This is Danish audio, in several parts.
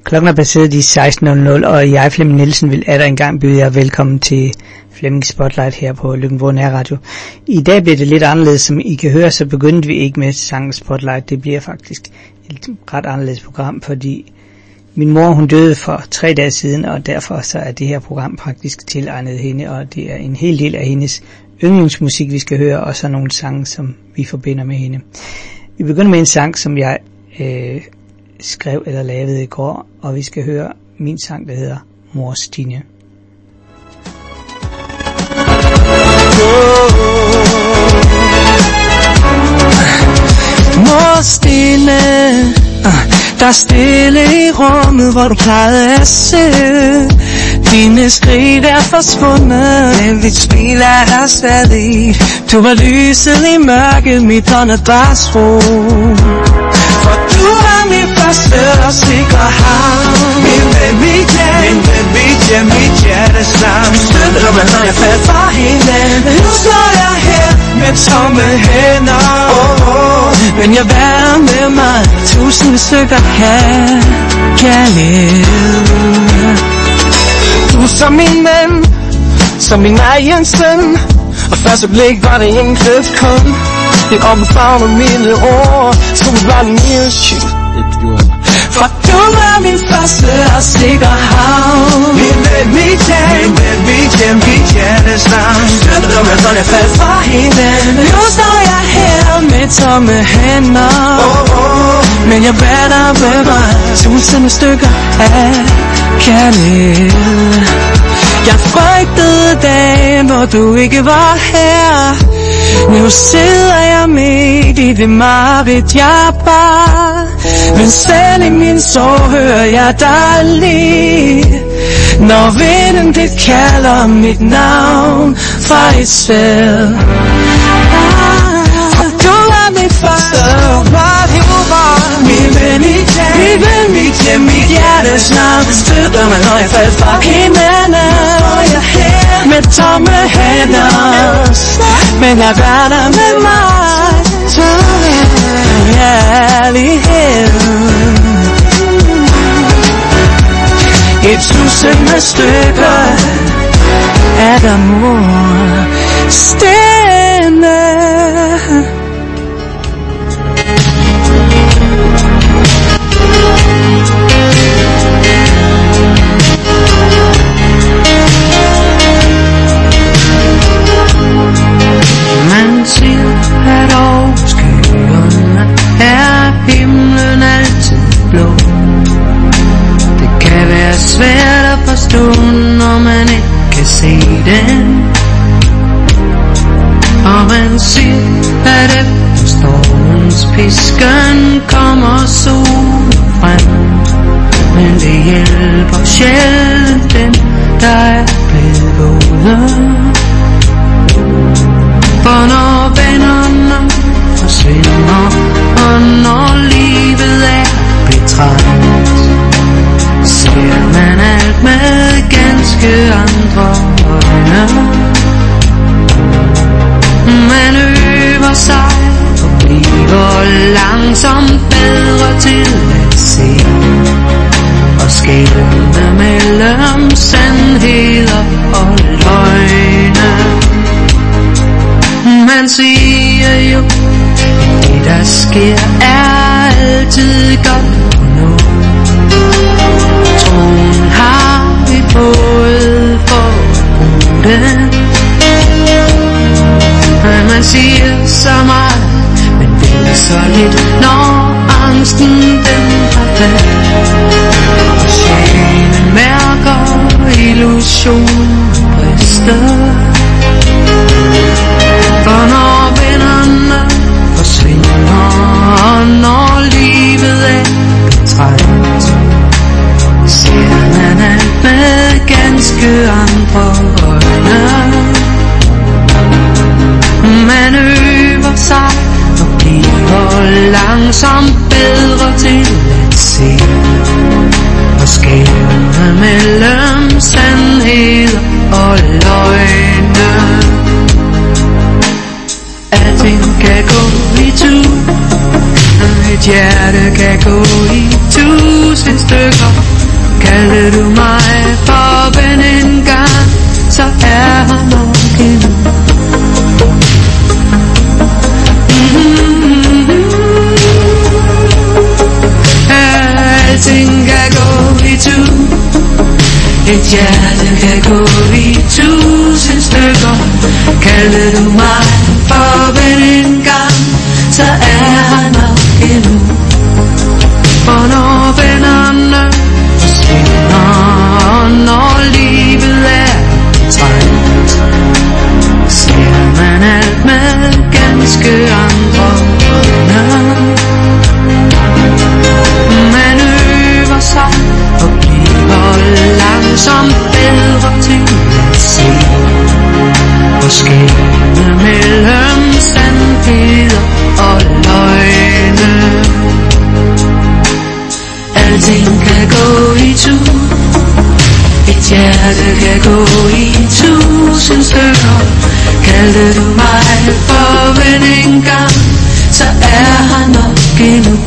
Klokken er passeret de 16.00, og jeg, Flemming Nielsen, vil atter engang byde jer velkommen til Flemming Spotlight her på Løkken Nærradio. I dag bliver det lidt anderledes, som I kan høre, så begyndte vi ikke med sangen Spotlight. Det bliver faktisk et ret anderledes program, fordi min mor, hun døde for 3 dage siden, og derfor så er det her program praktisk tilegnet hende, og det er en hel del af hendes yndlingsmusik, vi skal høre, og så nogle sange, som vi forbinder med hende. Vi begynder med en sang, som jeg skrev eller lavede i går, og vi skal høre min sang, der hedder Mor Stine. Mor Stine, der er stille i rummet, hvor du plejede at sidde. Dine skridt er forsvundet, men dit smil er stadig. Du var lyset i mørket, mit åndedrætsrum. For du var min første og sikre havn. Min ven, mit hjem, mit hjertes land. Du støttede mig, når jeg faldt fra hinanden. Nu står jeg her med tomme hænder. Men jeg bærer med mig 1000 stykker kærlighed. Du er som min ven, som min egen søn. Og første blik var det enkelt kun det omfavnede mine ord, som var en ildsky. For du var min første og sikre havn. Min ven, mit hjem, mit hjertes land. Støttede mig, når jeg faldt fra hinanden. Nu står jeg her med tomme hænder. Men jeg bærer dig med mig 1000 stykker af kærlighed. Jeg frygtede dagen, hvor du ikke var her. Nu sidder jeg midt i det mareridt, jeg bar. Men selv i min sorg hører jeg dig lige. Når vinden det kalder mit navn fra et sted. Du var mit første, var du var min ven, mit hjem, mit hjertes navn. Støtter mig, når jeg faldt fra hinanden. Med tomme hænder, men jeg bærer dig med mig. Kærlighed. 1000 stykker af dig, mor Stine. Man siger, at over skyerne er himlen altid blå. Det kan være svært at forstå, når man ikke kan se den. Og man siger, at efter stormens pisken kommer solen frem. Men det hjælper sjældent dem, der er blevet våde. For når vennerne forsvinder, og når livet er betragt, ser man alt med ganske andre øjne. Man øver sig og bliver langsomt bedre til at se og skelne mellem sandheder og løgne. Man siger jo, at det der sker er altid godt at nå. Troen har vi fået for den. Man siger så meget, men ved så lidt, når angsten den har været. Og sjælen mærker illusionen brister. For når vennerne forsvinder, og når livet er betragt, ser man alt med ganske andre øjne. Man øver sig og bliver langsomt bedre til at se og skelne mellem sandheder og løgne. Alting kan gå i tu, et hjerte kan gå i 1000 stykker. Kalder du mig for ven en gang, så er her nok endnu. Alting kan gå i tu. Et hjerte kan gå i 1000 stykker. Kalder du mig for ven en gang, så er her nok endnu. For når vennerne forsvinder, når livet er trængt, ser man alt med ganske andre øjne. Man øver sig og bliver langsomt bedre til at se og skelne mellem sandheder og løgne. Alting kan gå i tu. Et hjerte kan gå i 1000 stykker. Kalder du mig for ven en gang, så er her nok endnu.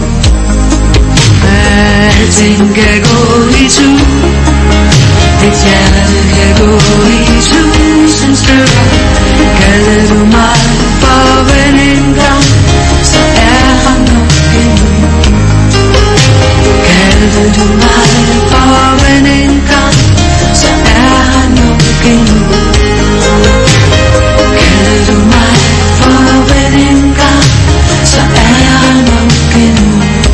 Alting kan gå i tu. Et hjerte kan gå i 1000 stykker. Kalder du mig for ven en gang, så er her nok endnu. Kalder du mig for ven en gang, så er her nok endnu. Kalder du mig for ven en gang, så er her nok endnu.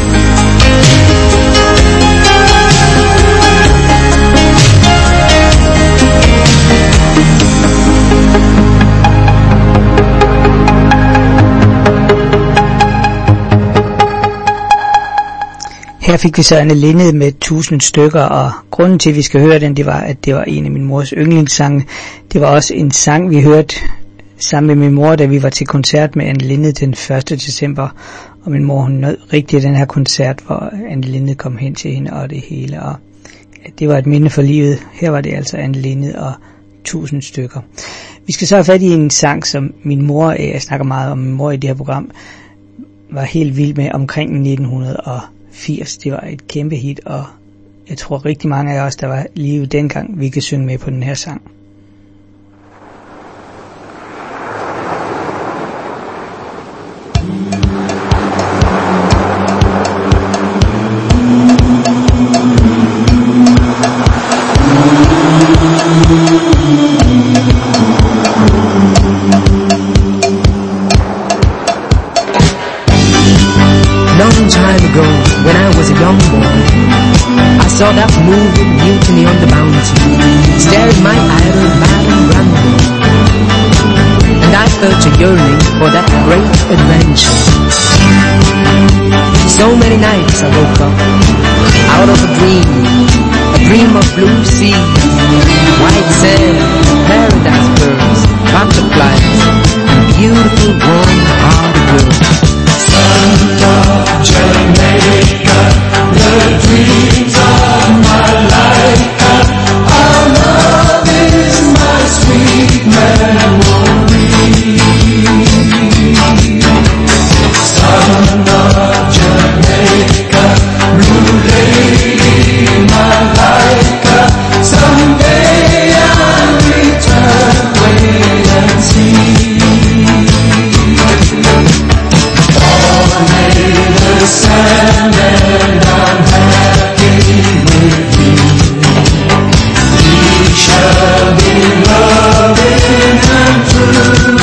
Her fik vi så Anne Linnet med 1000 stykker, og grunden til, at vi skal høre den, det var, at det var en af min mors yndlingssange. Det var også en sang, vi hørte sammen med min mor, da vi var til koncert med Anne Linnet den 1. december. Og min mor, hun nød rigtig den her koncert, hvor Anne Linnet kom hen til hende og det hele. Og ja, det var et minde for livet. Her var det altså Anne Linnet og 1000 stykker. Vi skal så have fat i en sang, som min mor, jeg snakker meget om min mor i det her program, var helt vild med omkring 1980. Det var et kæmpe hit, og jeg tror rigtig mange af os, der var lige dengang, vi kan synge med på den her sang. Long time ago, when I was a young boy, I saw that movie Mutiny on the Bounty, staring my idol Marlon Brando, and I felt a yearning for that great adventure. So many nights I woke up out of a dream of blue seas, white sand, paradise birds, butterflies, and beautiful warm-hearted girls. Son of Jamaica, the dreams of my life. Our love is my sweet memory. Son of Jamaica, blue lady, my life. Someday I'll return, wait and see. The sand and I'm happy with you. We shall be loving and true.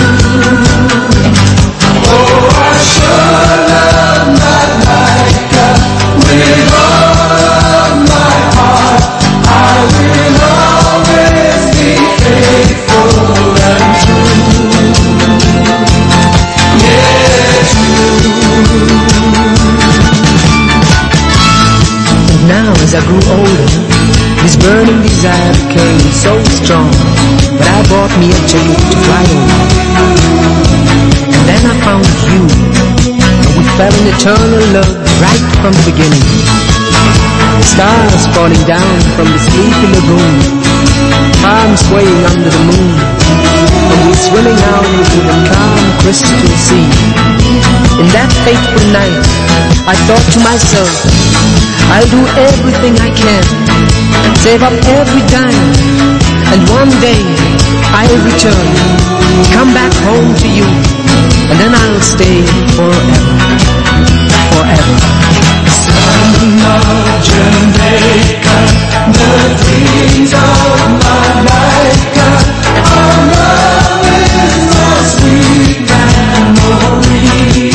Oh, I sure love my life with all of my heart. I will always be faithful and true. Yes, you. Now as I grew older, this burning desire became so strong that I bought me a ticket to fly over. And then I found you, and we fell in eternal love right from the beginning. The stars falling down from the sleepy lagoon, palms swaying under the moon, and we swimming out into the calm crystal sea. In that fateful night, I thought to myself, I'll do everything I can and save up every dime, and one day I'll return, come back home to you, and then I'll stay forever, forever. Son of Jamaica, the dreams of my life, our love is a sweet memory.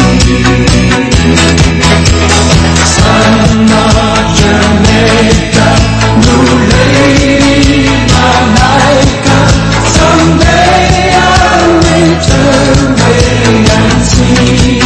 Son of Jamaica, new lady, my life, someday I'll return away and see.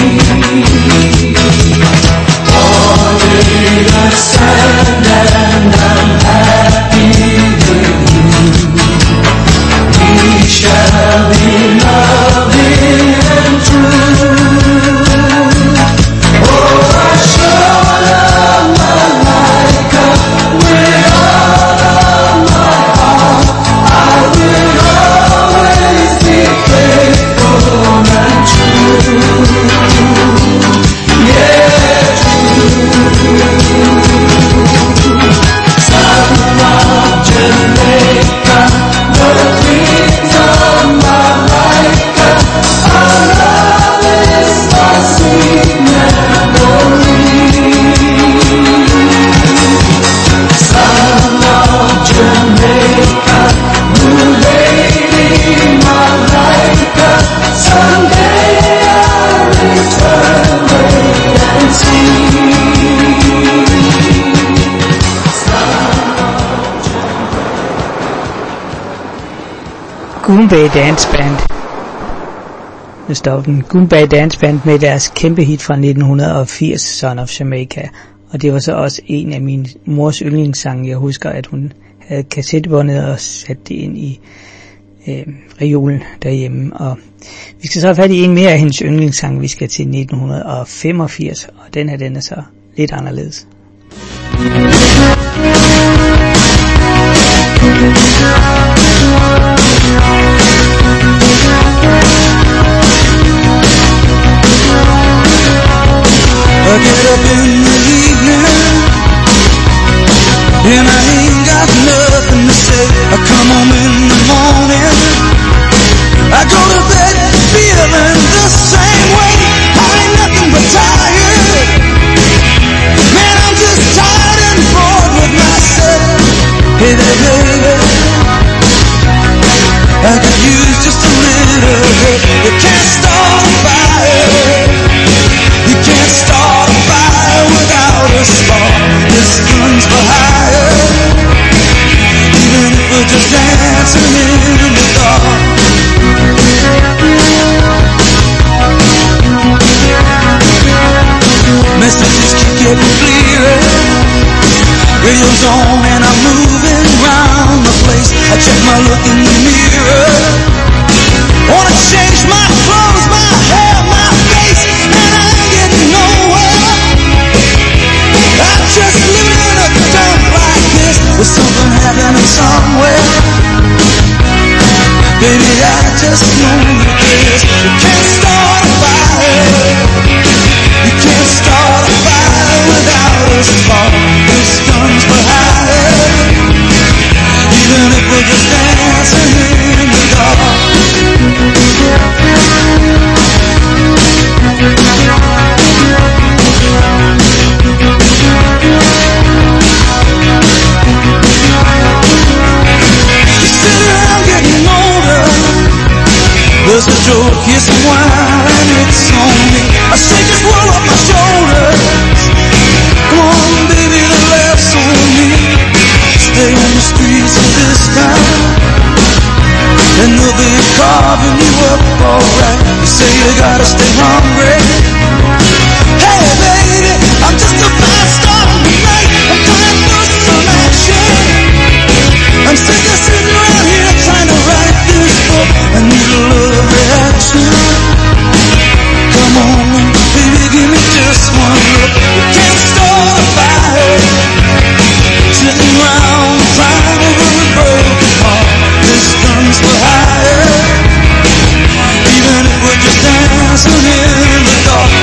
Sand and I'm happy with you. We shall be loving and true. Oh, I sure love my life with all of my heart. I will always be faithful and true. Yeah, true. Jamaica, the dreams of my life, our love is a sweet memory. Son of Jamaica, new lady, my life, someday I'll return away and see. Goombay Dance Band. Nu står den. Goombay Dance Band med deres kæmpe hit fra 1980, Son of Jamaica. Og det var så også en af min mors yndlingssange. Jeg husker, at hun havde kassettebåndet og sat det ind i reolen derhjemme. Og vi skal så have fat i en mere af hendes yndlingssang. Vi skal til 1985, og den er så lidt anderledes. I get up in the evening and I ain't got nothing to say. I come home in the morning, I go to bed feeling the same way. I ain't nothing but tired, man, I'm just tired and bored with myself. Hey there baby, I could use just a little help. You can't start a fire, you can't start a fire without a spark. This gun's for hire, even if we're just dancing in the dark. Messages keep getting clearer, radio's on and I'm moving round the place. I check my look in the mirror, wanna change my clothes, my hair, my face, and I ain't getting nowhere. I'm just living in a dump like this, with something happening somewhere. Baby, I just know this. You can't start a fire, you can't start a fire without a spark. This gun's for hire, even if we're just dancing in the dark. You sit around getting older, there's a joke, here's some wine, and it's on me. I say just roll up my shoulders, come on baby, the laughs on me. Stay on the streets of this town, and they'll be carving you up alright. You say you gotta stay hungry. Hey baby, I'm just about starting tonight, I'm time for some action. I'm sick of sitting around here trying to write this book. I need a little reaction. Come on, baby, give me just one look. You can't start a fire, sitting around crying over a broken heart. This gun's for hire, even if we're just dancing in the dark.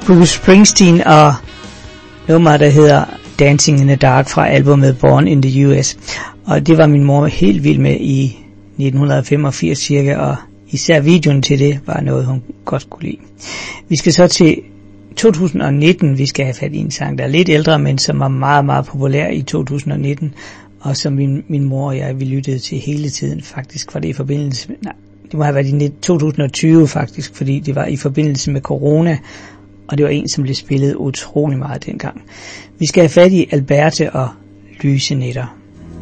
Bruce Springsteen og nummer, der hedder Dancing in the Dark fra albumet Born in the US. Og det var min mor helt vild med i 1985 cirka, og især videoen til det var noget, hun godt kunne lide. Vi skal så til 2019. Vi skal have fat i en sang, der er lidt ældre, men som var meget, meget populær i 2019, og som min mor og jeg, vi lyttede til hele tiden. Faktisk var det i forbindelse med, det må have været i 2020 faktisk, fordi det var i forbindelse med corona, og det var en, som blev spillet utrolig meget dengang. Vi skal have fat i Alberte og Lyse Nætter.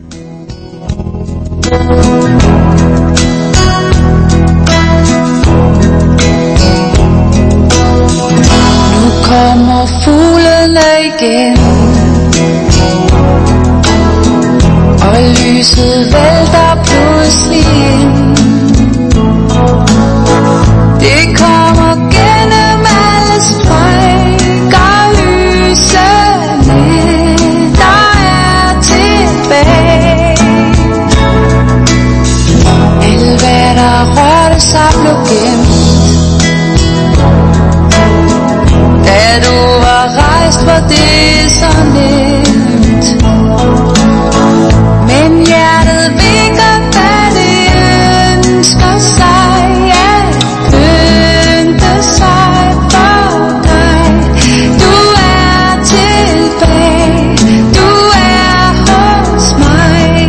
Nu kommer fuglene igen, og lyset vælter pludselig ind. Det kommer gennem alle sprækker, lyse nætter er tilbage. Alt hvad der rørte sig blev gemt, da du var rejst, var det så nemt. Men hjertet vinker, da det ønsker sig at pynte sig for dig. Du er tilbage, du er hos mig.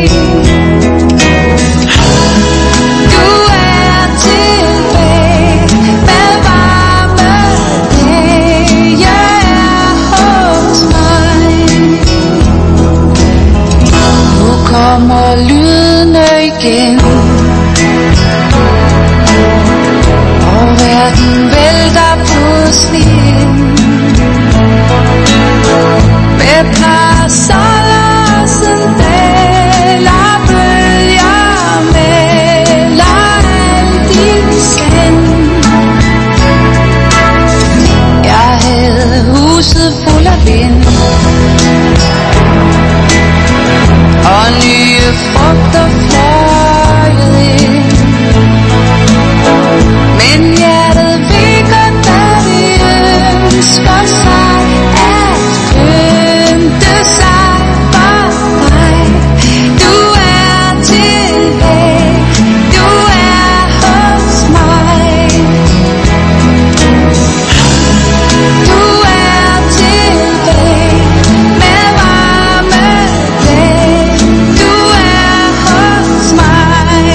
Du er tilbage med varme dage, jeg er hos mig. Nu kommer lydene igen, og verden vælter pludselig ind. Med parasoller og sandaler, bølger melder alt i sand. Jeg havde huset fuld af vind, og nye frugter fløjede ind. Men hjertet vinker, da det ønsker sig at pynte sig for dig. Du er tilbage, du er hos mig. Du er tilbage med varme dage, du er hos mig.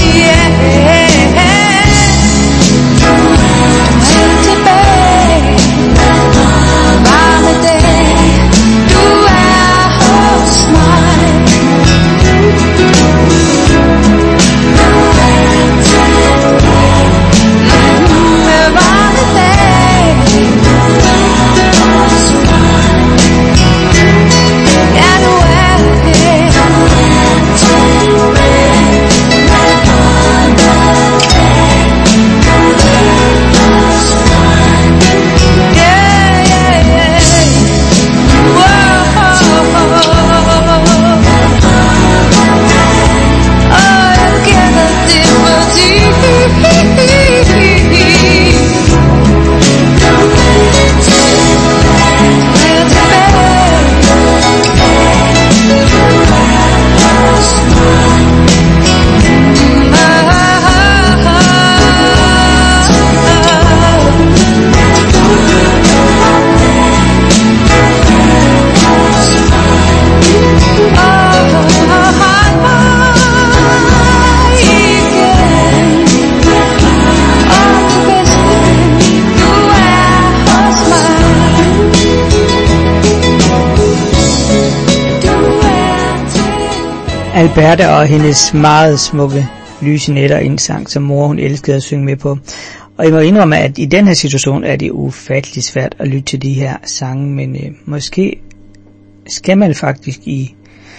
Alberte og hendes meget smukke Lyse Nætter, en sang, som mor hun elskede at synge med på. Og jeg må indrømme, at i den her situation er det ufatteligt svært at lytte til de her sange, men måske skal man faktisk i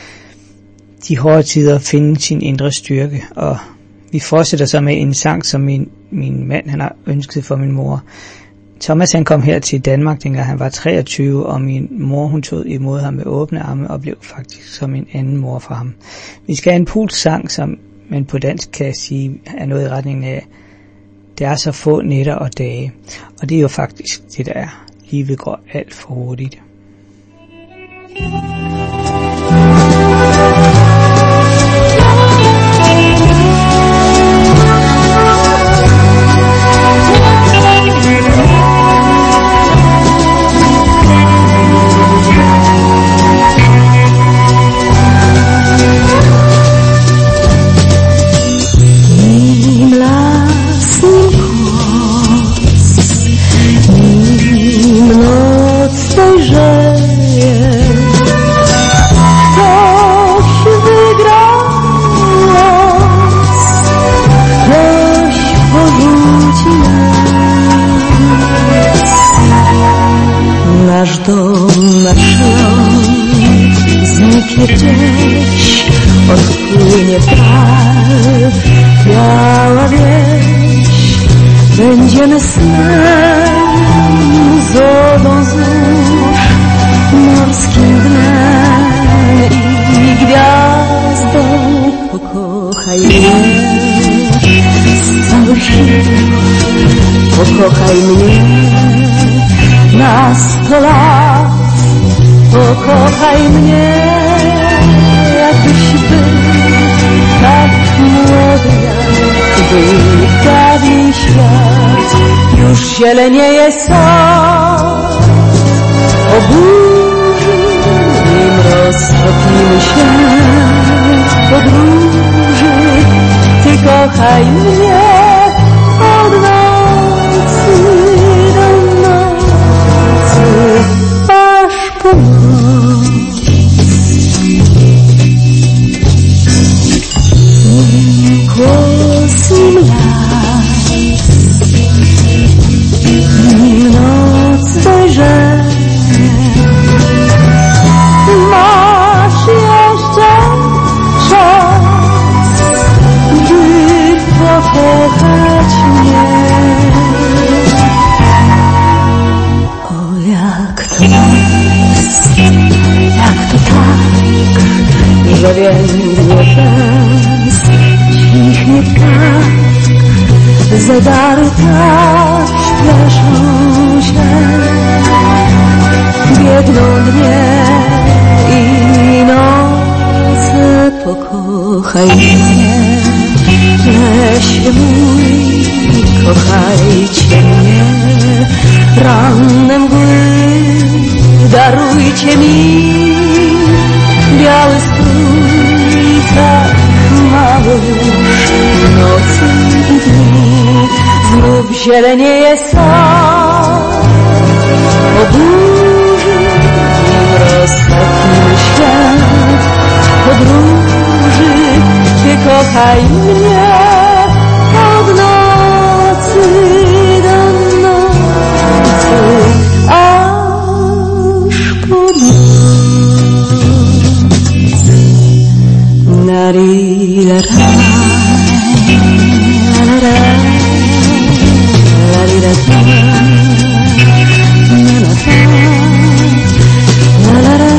de hårde tider finde sin indre styrke. Og vi fortsætter så med en sang, som min mand han har ønsket for min mor. Thomas han kom her til Danmark, dengang han var 23, og min mor hun tog imod ham med åbne arme og blev faktisk som en anden mor for ham. Vi skal have en polsk sang, som man på dansk kan sige er noget i retningen af Der er så få nætter og dage, og det er jo faktisk det, der er. Livet går alt for hurtigt. Nasz dom, nasz śląg zniknie gdzieś, odpłynie w dal, biała wieś. Będziemy snem, zodą zórz, morskim dnem i gwiazdą. Pokochaj mnie z całych sił, pokochaj mnie na 100 lat, pokochaj mnie, jakbyś był tak młody jak był dawniej świat. Już zielenieje sad, o burzy nim roztopimy się podróży. Ty kochaj mnie od nocy do nocy, aż po noc. Kłosym las, nim noc dojrzeje, masz jeszcze czas, by pokochać mnie. O, jak to jest, jak to tak, że więdnie bez, cichnie tak, zegary tak śpieszą się, biegną dnie i noce. Pokochaj mnie, lesie mój, kochajcie mnie, ranne mgły, darujcie mi biały strój, tak mały nocy i dni. Znów zielenieje sad, o burzy nim roztopimy świat podróży. Ty kochaj mnie od nocy do nocy, aż po noc. Na-ri-la-ra, la-la-ra, la-ri-la-ra, la-la-ra, la-la-ra.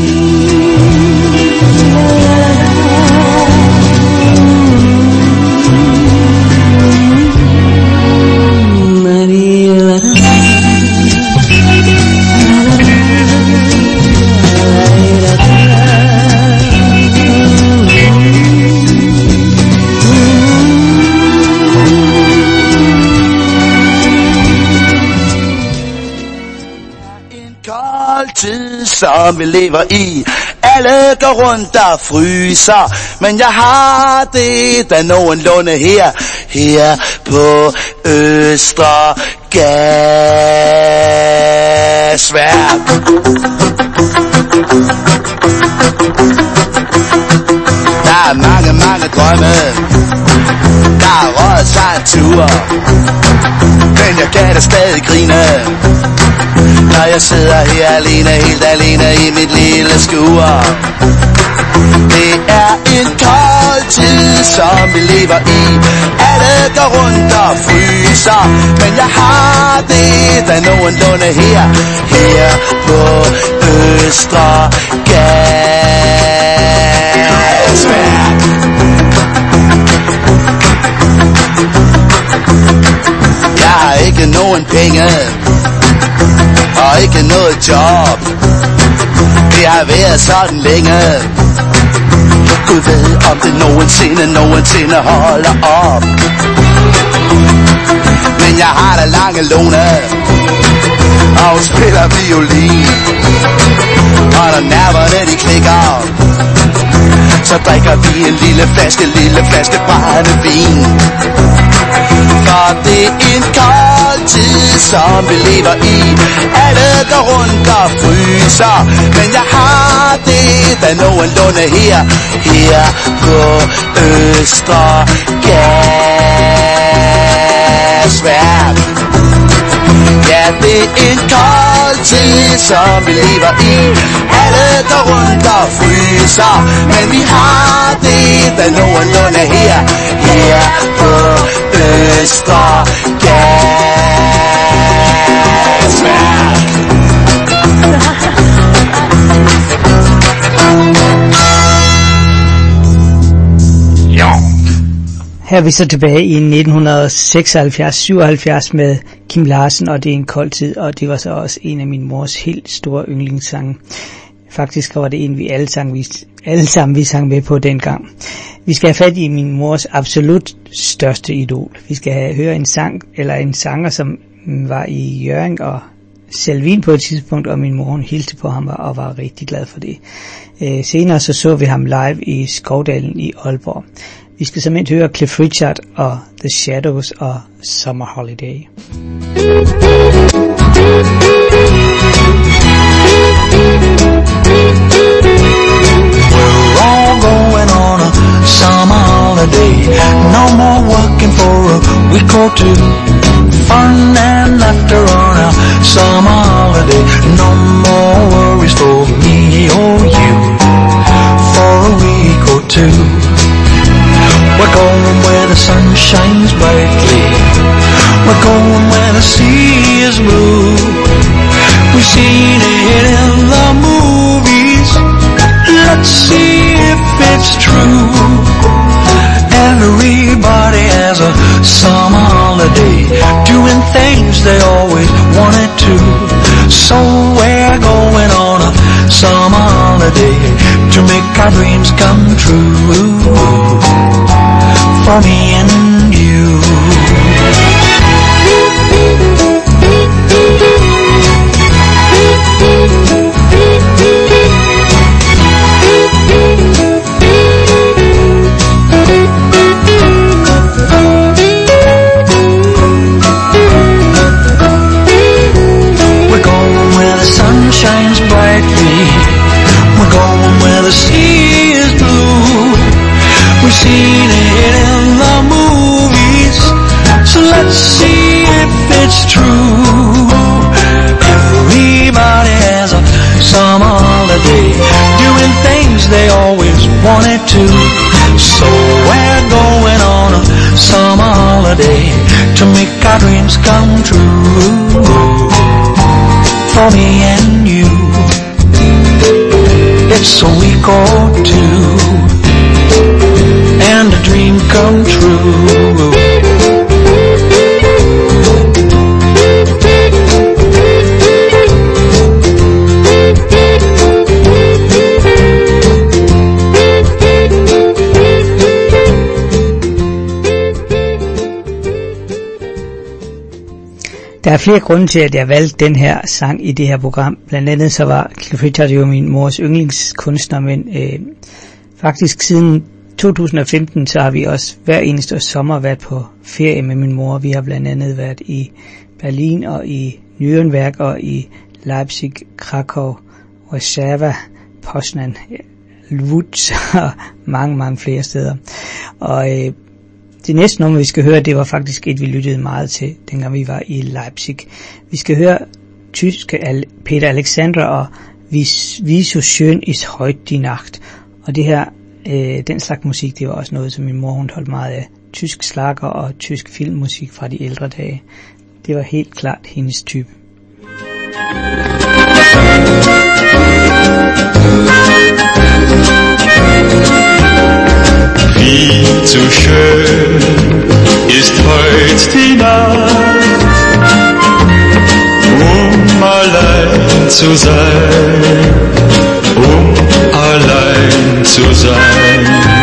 Som vi lever i. Alle går rundt og fryser, men jeg har det da nogenlunde her på Østre Gasværk. Der er mange drømme, der er røget sig en tur, men jeg kan da stadig grine, når jeg sidder her alene, helt alene i mit lille skur. Det er en kold tid, som vi lever i. Alle går rundt og fryser, men jeg har det da nogenlunde her på Østre Gasværk. nogen penge og ikke noget job. Det har været sådan længe. Gud ved om det nogensinde holder op. Men jeg har da lange Lone, og hun spiller violin. Og når nerverne de klikker, så drikker vi en lille flaske brændevin. For det er en kold tid, som vi lever i. Alle går rundt og fryser, men jeg har det da nogenlunde her på Østre Gasværk. Ja, det er en kold tid, som vi lever i. Alle går rundt og fryser, men vi har det da nogenlunde her på Østre Gasværk. Her er vi så tilbage i 1976-77 med Kim Larsen, og det er en kold tid, og det var så også en af min mors helt store yndlingssange. Faktisk var det en, vi alle sammen sang med på dengang. Vi skal have fat i min mors absolut største idol. Vi skal høre en sanger, som var i Hjørring og Selvin på et tidspunkt, og min mor hilste på ham og var rigtig glad for det. Senere så vi ham live i Skovdalen i Aalborg. Vi skal simpelthen høre Cliff Richard og The Shadows og Summer Holiday. We're all going on a summer holiday. No more working for a week or two. Fun and laughter on a summer holiday. No more worries for me or you for a week or two. We're going where the sun shines brightly. We're going where the sea is blue. We've seen it in the movies. Let's see if it's true. Everybody has a summer holiday, doing things they always wanted to. So we're going on a summer holiday to make our dreams come true. For me and you. We're going where the sun shines brightly. We're going where the sea is blue. We've seen it in the movies, so let's see if it's true. Everybody has a summer holiday, doing things they always wanted to. So we're going on a summer holiday to make our dreams come true. For me and you, it's a week or two, and a dream come true. Der er flere grunde til, at jeg valgte den her sang i det her program. Blandt andet så var Cliff Richard jo min mors yndlingskunstner, men faktisk siden 2015, så har vi også hver eneste sommer været på ferie med min mor. Vi har blandt andet været i Berlin og i Nürnberg og i Leipzig, Krakow, Warszawa, Poznan, Łódź og mange flere steder. Og det næste nummer, vi skal høre, det var faktisk et, vi lyttede meget til, dengang vi var i Leipzig. Vi skal høre tyske Peter Alexander og Wie so schön ist heute die Nacht. Og det her, den slags musik, det var også noget, som min mor hun holdt meget af. Tysk slager og tysk filmmusik fra de ældre dage. Det var helt klart hendes type. Wie so schön ist heut die Nacht, zu sein, allein zu sein.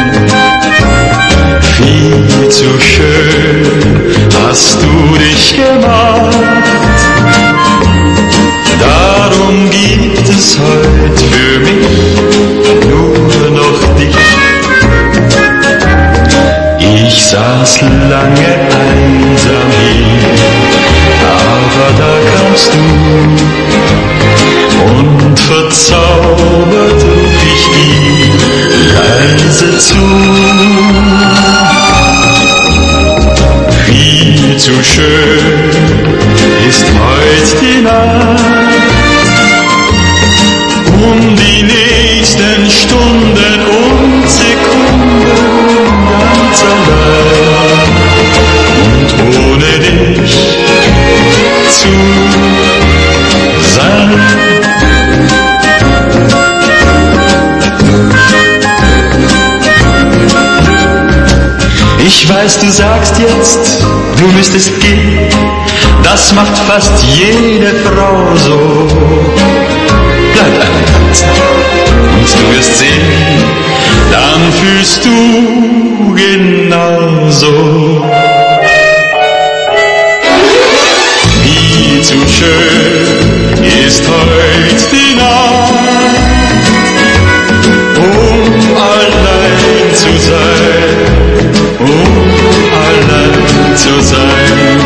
Viel zu schön hast du dich gemacht. Darum gibt es heute für mich nur noch dich. Ich saß lange einsam hier, aber da kamst du und verzaubert ruf ich dir leise zu. Viel zu schön ist heut die Nacht, die nächsten Stunden und Sekunden ganz allein und ohne dich zu sein. Ich weiß, du sagst jetzt, du müsstest gehen, das macht fast jede Frau so. Bleib eine Zeit und du wirst sehen, dann fühlst du genauso. Wie zu schön ist heut die Nacht, allein zu sein, allein zu sein.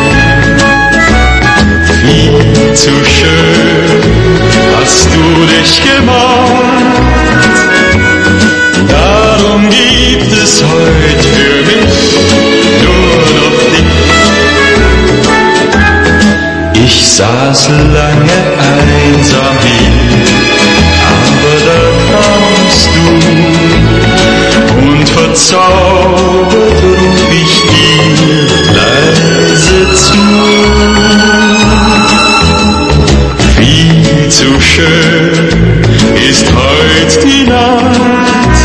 Wie zu schön hast du dich gemacht. Darum gibt es heut für mich nur noch dich. Ich saß lange einsam hier, aber da kamst du und verzaubert ruf ich dir leise zu. Viel zu schön ist heut die Nacht,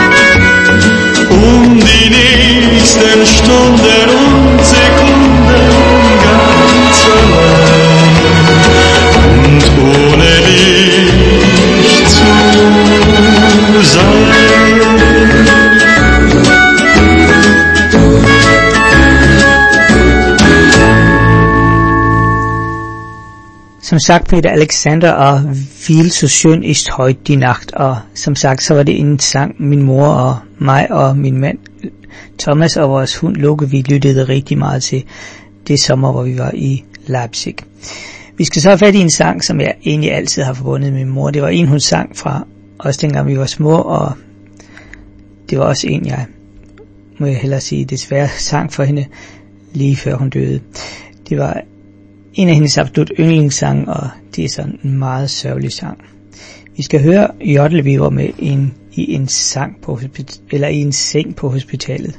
die nächsten Stunden und Sekunden ganz allein und ohne dich zu sein. Som sagt, Peter Alexander, og Viel så skøn ist heut die Nacht, og som sagt, så var det en sang, min mor og mig og min mand Thomas og vores hund Lukke, vi lyttede rigtig meget til det sommer, hvor vi var i Leipzig. Vi skal så have fat i en sang, som jeg egentlig altid har forbundet med min mor. Det var en, hun sang fra os dengang vi var små, og det var også en, jeg må jeg hellere sige, desværre sang for hende lige før hun døde. Det var en af hendes absolut yndlingssange, og det er sådan en meget sørgelig sang. Vi skal høre Jodleviver med i en sang på eller i en seng på hospitalet.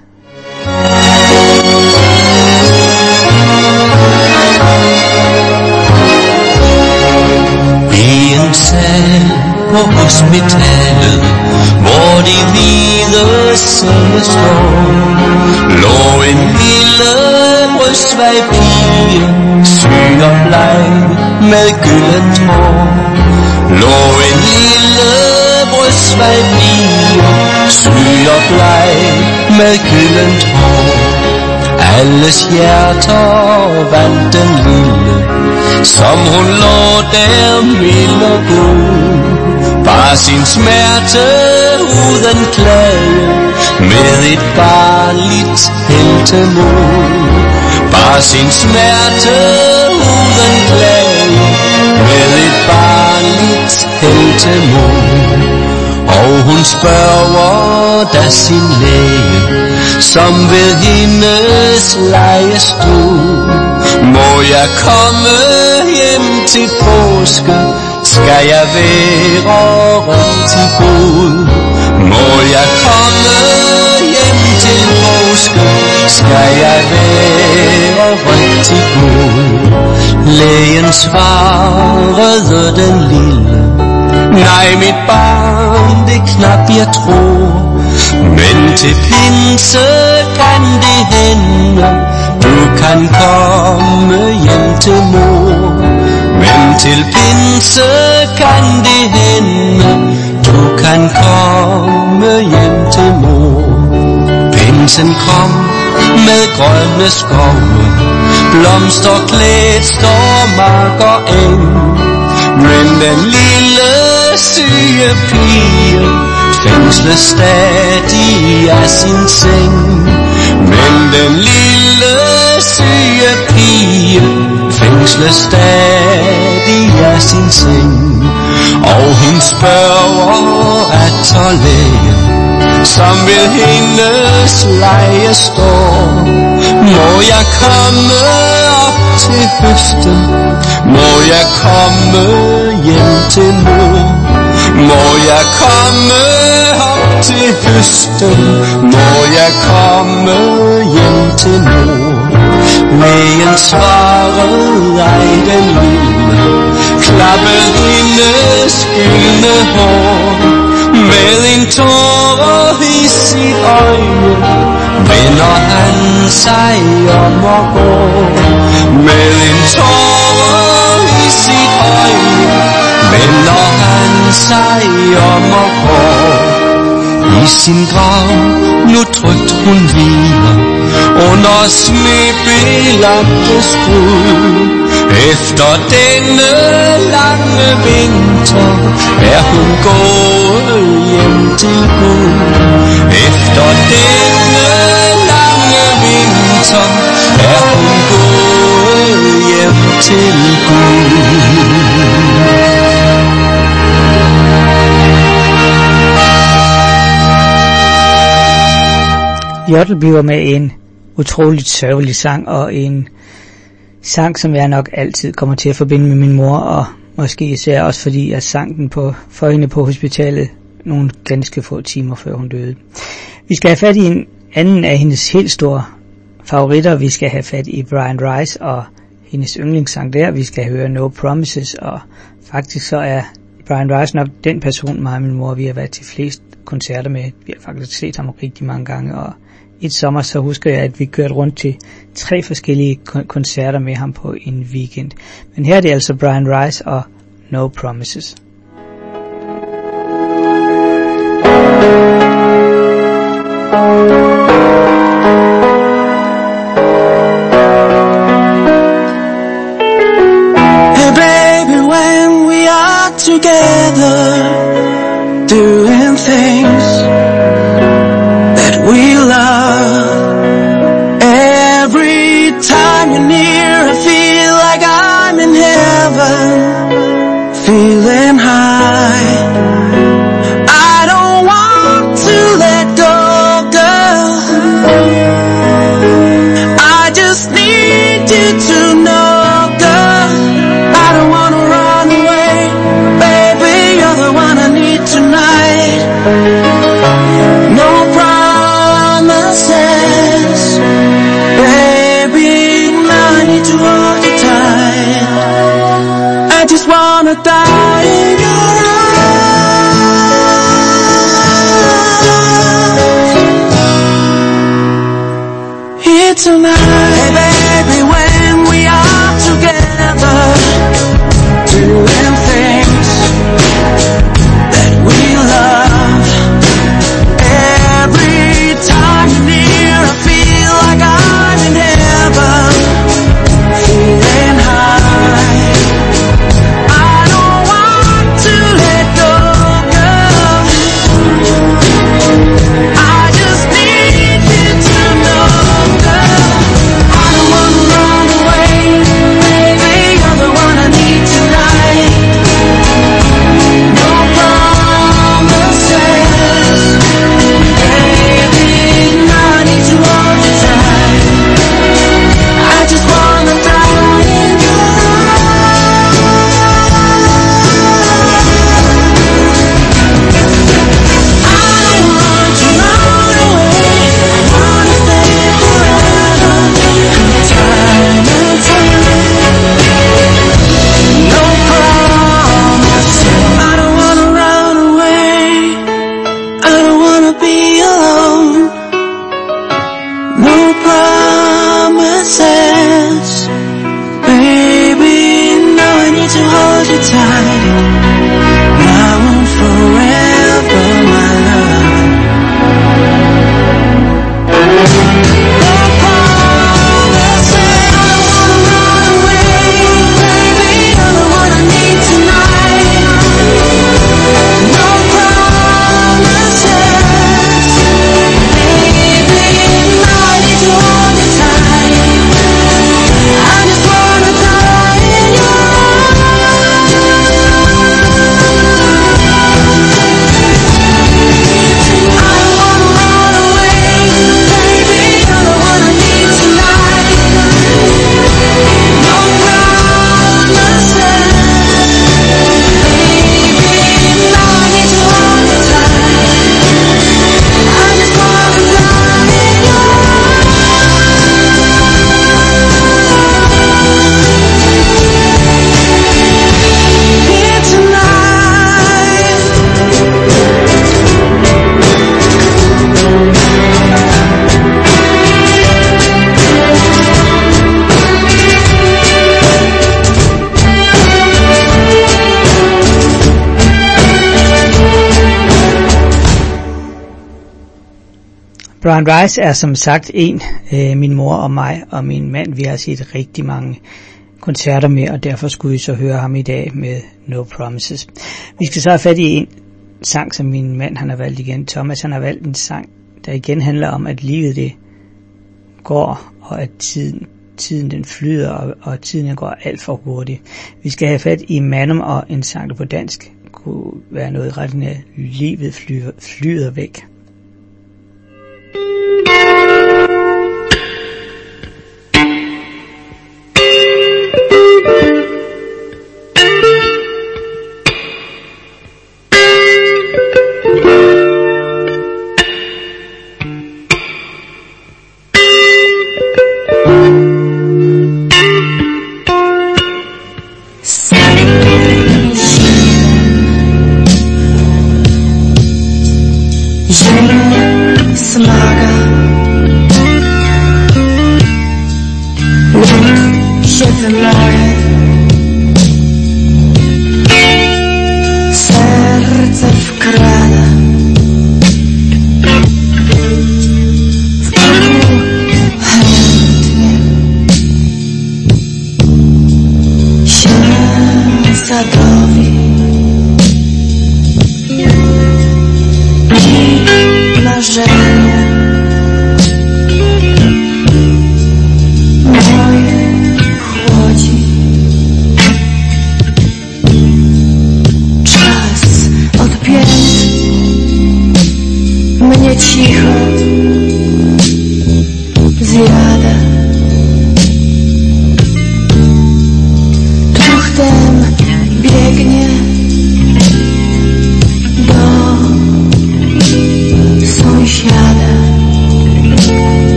I en seng på hospitalet, hvor de hvide senge står, lå en lille brystsvag pige, syg og bleg med gyldent hår. Lå en lille brystsvag pige, syg og bleg med gyldent hår. Alles hjerter vandt den lille, som hun lå der mild og god. Bare sin smerte uden klage, med et barnligt heltemod. Bare sin smerte uden klage, med et barnligt heltemod. Og hun spørger da sin læge, som ved hendes lejestue: må jeg komme hjem til påske? Skal jeg være rigtig god? Må jeg komme hjem til påske? Skal jeg være rigtig god? Lægen svarede den lille: nej, mit barn, det knap jeg tror, men til pinse kan det hende, du kan komme hjem til mor. Men Til pinse kan det hende, du kan komme hjem til mor. Pinsen kom med grønne skove, blomsterklædt står mark og eng. Men den lille syge pige fængsles stadig af sin seng. Men den lille syge pige fængsles stadig af sin seng. Og hun spørger atter lægen, som vil hendes leje stå. Må jeg komme op til høsten? Må jeg komme hjem til mor? Må jeg komme op til høsten? Må jeg komme hjem til mor? Lægen svarede ej den lille, klappede hendes gyldne hår. Med en tåre i sit øje vender han sig om og går. Med en tåre i sit øje vender han sig om og går. I sin grav nu trygt hun hviler under snebelagte skud. Efter denne lange vinter er hun gået hjem til Gud. Efter denne lange vinter er hun gået hjem til Gud. Jodel bliver med en utroligt sørgelig sang, og en sang, som jeg nok altid kommer til at forbinde med min mor, og måske især også fordi jeg sang den for hende på hospitalet nogle ganske få timer før hun døde. Vi skal have fat i en anden af hendes helt store favoritter. Vi skal have fat i Brian Rice og hendes yndlingssang der. Vi skal høre No Promises, og faktisk så er Brian Rice nok den person, mig og min mor, vi har været til flest koncerter med. Vi har faktisk set ham rigtig mange gange, og et sommer så husker jeg, at vi kørte rundt til 3 forskellige koncerter med ham på en weekend. Men her er det altså Brian Rice og No Promises. Hey baby, when we are together, doing things that we love. Every time you're near, I feel like I'm in heaven, feeling high. I don't want to let go, girl. I just need you to know, girl. I don't want to run away, baby, you're the one I need tonight. No promises, baby, I need to hold you tight. I just wanna die in your arms here tonight. Hey baby, when we are together, doing things that we love. Every time you're near, I feel like I'm in heaven, feeling high. I don't want to let go, girl. I just need you to know, girl. Brian Rice er som sagt min mor og mig og min mand, vi har set rigtig mange koncerter med, og derfor skulle vi så høre ham i dag med No Promises. Vi skal så have fat i en sang, som min mand han har valgt igen. Thomas han har valgt en sang, der igen handler om, at livet det går, og at tiden den flyder, og tiden går alt for hurtigt. Vi skal have fat i Manum, og en sang, der på dansk kunne være noget retning af livet flyder væk.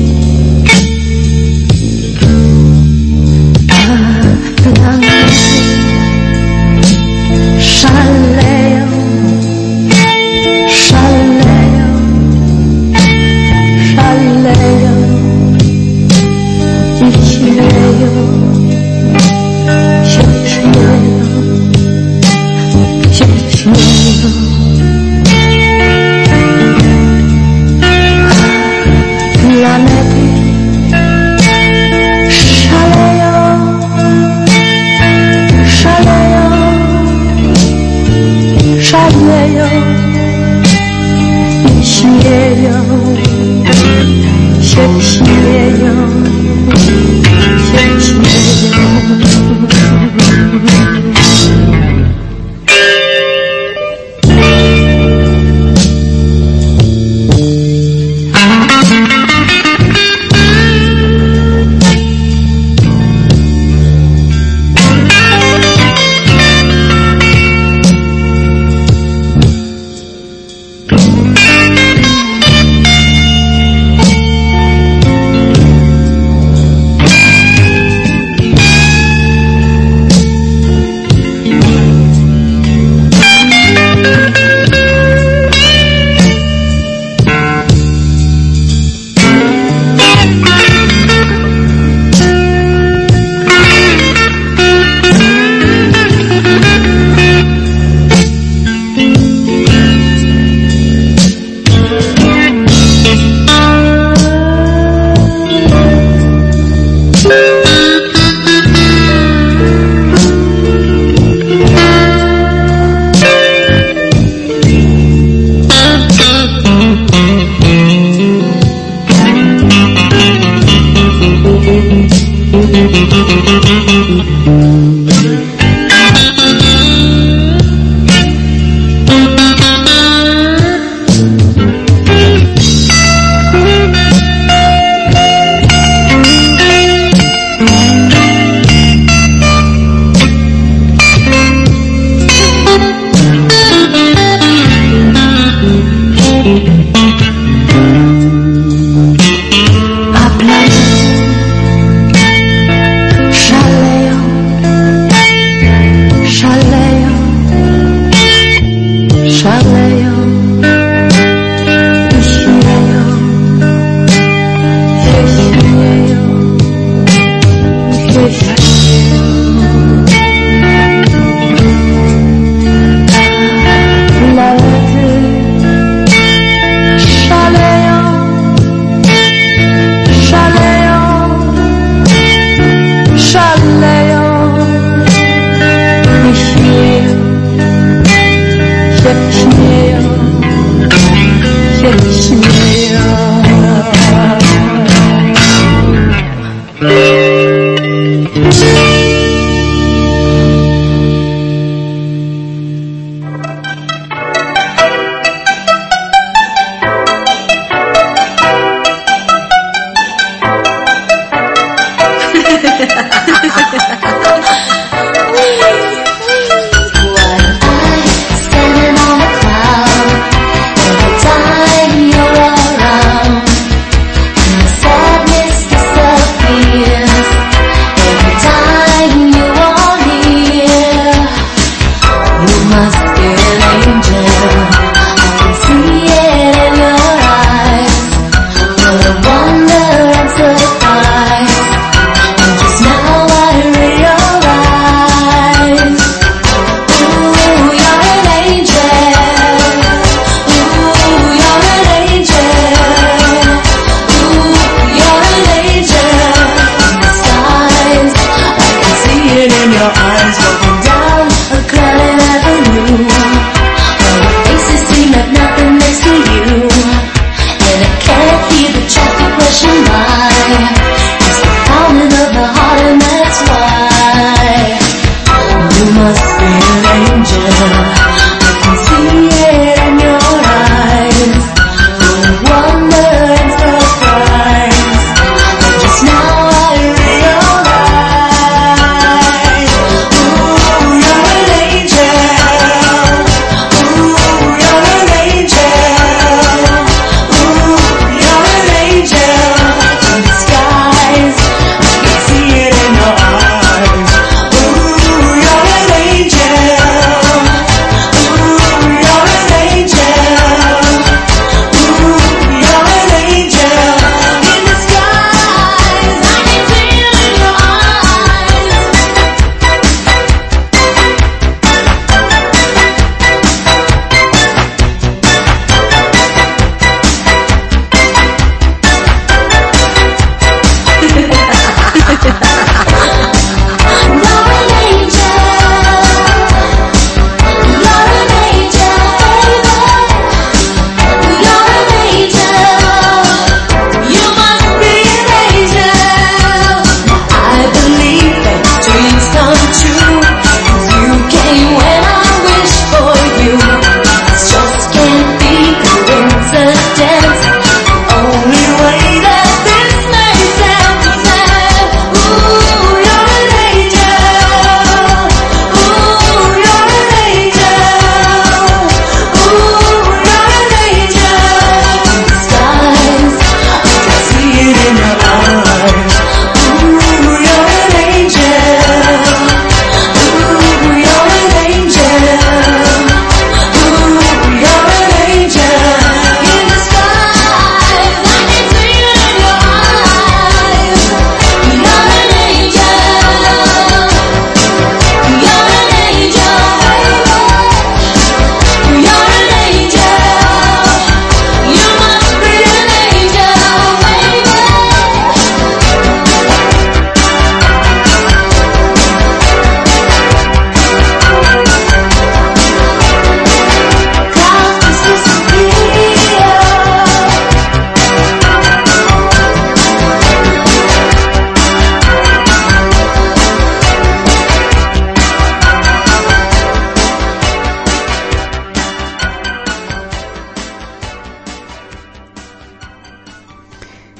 Miłości. się śmieją, się śmieją.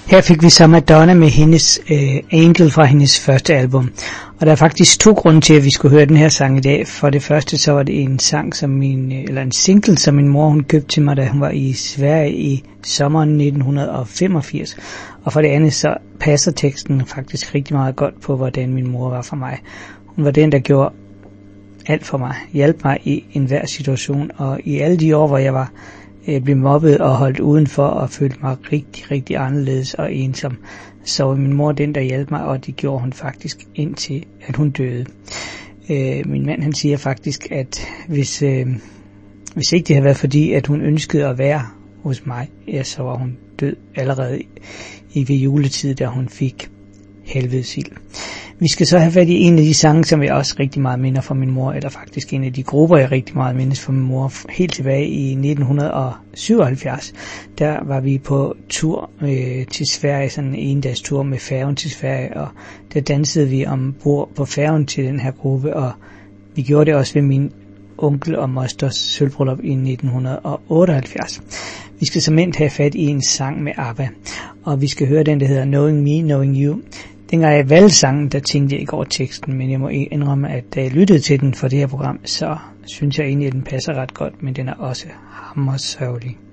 Her fik vi så Madonna med hendes Angel fra hendes første album. Og der er faktisk 2 grunde til, at vi skulle høre den her sang i dag. For det første så var det en sang, en single, som min mor hun købte til mig, da hun var i Sverige i sommeren 1985. Og for det andet så passer teksten faktisk rigtig meget godt på, hvordan min mor var for mig. Hun var den, der gjorde alt for mig, hjalp mig i enhver situation. Og i alle de år, hvor jeg var blev mobbet og holdt udenfor og følte mig rigtig, rigtig anderledes og ensom, så var min mor den, der hjalp mig, og det gjorde hun faktisk indtil, at hun døde. Min mand, han siger faktisk, at hvis ikke det havde været fordi, at hun ønskede at være hos mig, ja, så var hun død allerede ved juletid, da hun fik helvedesild. Vi skal så have fat i en af de sange, som jeg også rigtig meget minder fra min mor, eller faktisk en af de grupper, jeg rigtig meget mindes fra min mor, helt tilbage i 1977. Der var vi på tur til Sverige, sådan en endags tur med færgen til Sverige, og der dansede vi ombord på færgen til den her gruppe, og vi gjorde det også ved min onkel og mosters sølvbryllup i 1978. Vi skal som have fat i en sang med ABBA, og vi skal høre den, der hedder Knowing Me, Knowing You. Dengang jeg valgte sangen, der tænkte jeg ikke over teksten, men jeg må indrømme, at da jeg lyttede til den for det her program, så synes jeg egentlig, at den passer ret godt, men den er også hammersørgelig.